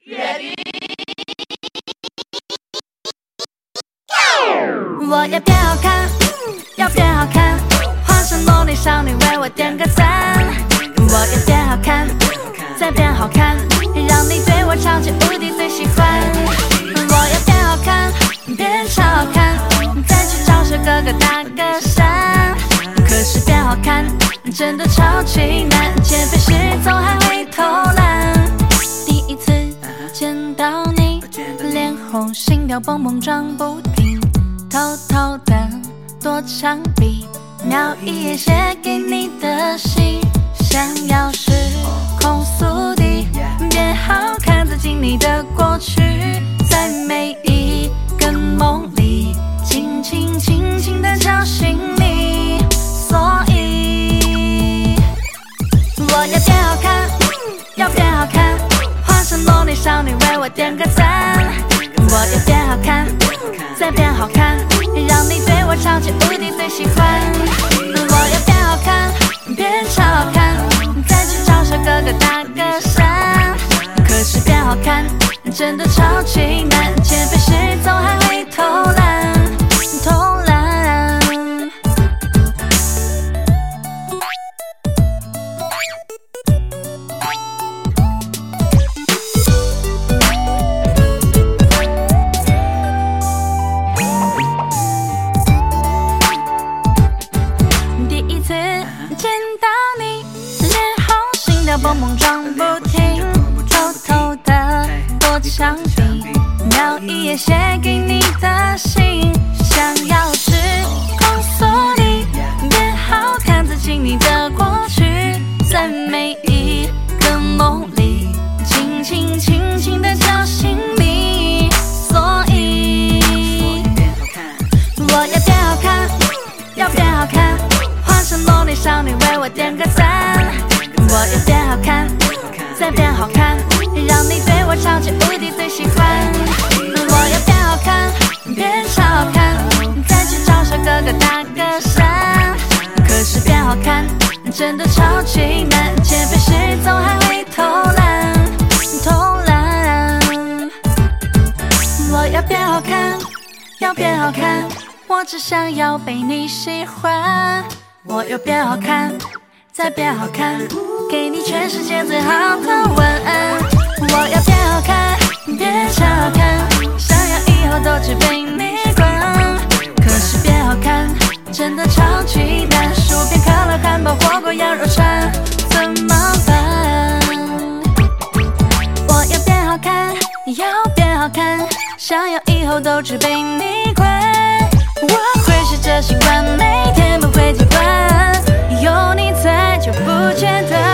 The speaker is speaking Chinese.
我要变好看，要变好看，化身萝莉少女为我点个赞。我要变好看，再变好看，让你对我超级无敌最喜欢。我要变好看，变超好看，再去找小哥哥打个伞。可是变好看真的超级难，减肥时总还会偷懒。第一次见到你，脸红心跳蹦蹦撞不停，偷偷的躲墙壁，瞄一眼写给你的信。想要时空速递，变好看，走进你的过去，在每一个梦里，轻轻轻轻地叫醒你。所以我要变好看，要变好看，化身萝莉少女为我点个赞。我要变好看，再变好看，让你对我超级无敌最喜欢。我要变好看，变超好看，再去找小哥哥打个伞。可是变好看真的超级难，减肥时总还会偷懒，偷懒。蹦蹦撞不停，偷偷的躲墙壁，瞄一眼写给你的信。想要时空速递，变好看，走进你的过去，在每一个梦里，轻轻轻轻地叫醒你。所以我要变好看，要变好看，化身萝莉少女为我点个赞。我要变好看，再变好看，让你对我超级无敌最喜欢。我要变好看，变超好看，再去找小哥哥打个伞。可是变好看真的超级难，减肥时总还会偷懒，偷懒。我要变好看，要变好看，我只想要被你喜欢。我要变好看，再变好看，给你全世界最好的晚安。我要变好看，变超好看，想要以后都只被你管。可是变好看真的超级难，薯片、可乐、汉堡、火锅、羊肉串，怎么办？我要变好看，要变好看，想要以后都只被你管。我会试着习惯，每天不会习惯，有你在就不觉得